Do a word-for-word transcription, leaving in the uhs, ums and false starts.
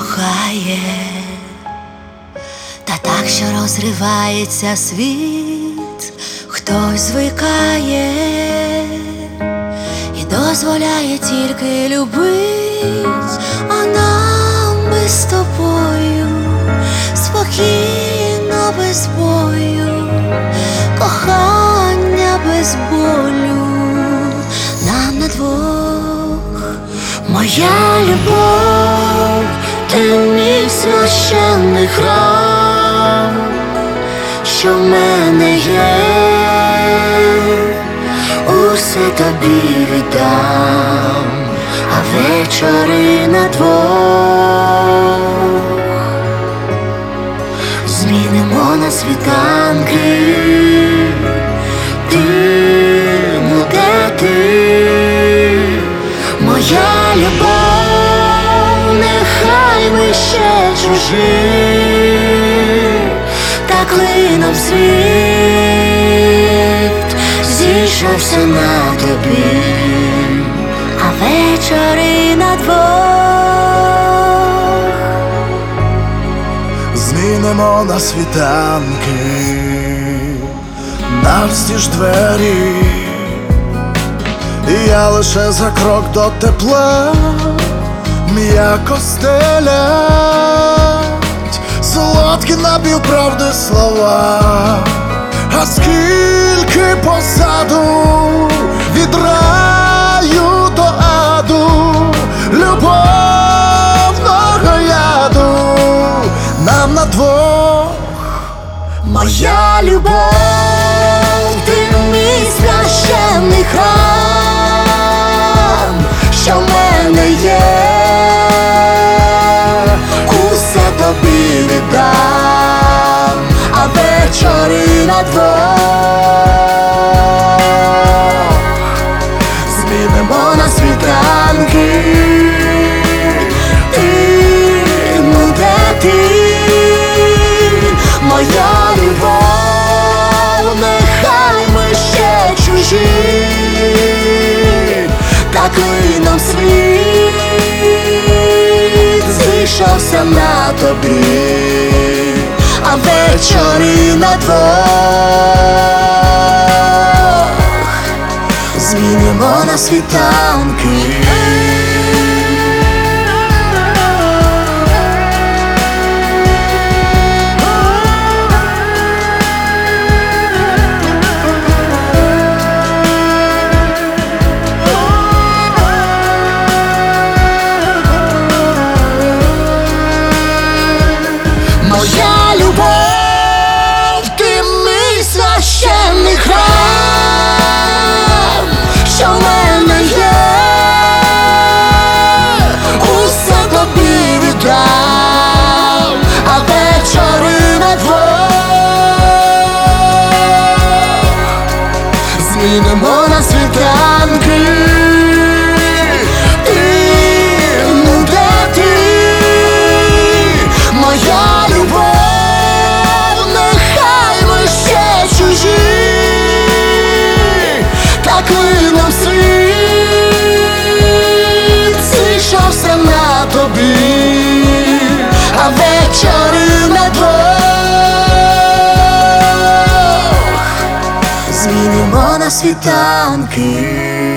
кохає, та так, що розривається світ, хтось звикає і дозволяє тільки любить, а нам без тобою спокійно, без бою, кохання без болю, нам на двох. Моя любов, ти мій священний храм, що в мене є, усе тобі віддам, а вечори на двох змінимо на світанки. Ти, ну де ти, моя любов, нехай ми ще чужі, та клином світ зійшовся на тобі, а вечори на двох змінимо на світанки, навстіж двері, і я лише за крок до тепла, м'яко стелять солодкі напівправди слова. А скільки позаду від раю до аду любовного яду нам на двох. Моя любов, ти мій священний храм, що в мене є, усе тобі віддам, а вечори на двох змінимо на світанки. Ти, ну де ти, моя любов, нехай ми ще чужі, та клином світ зійшовся на тобі, а вечори на двох змінимо на світанки. Моя любов, ти мій священний храм, що в мене є, усе тобі віддам, а вечори на двох змінимо на світанки. Клином світ зійшовся на тобі, а вечори на двох змінимо на світанки.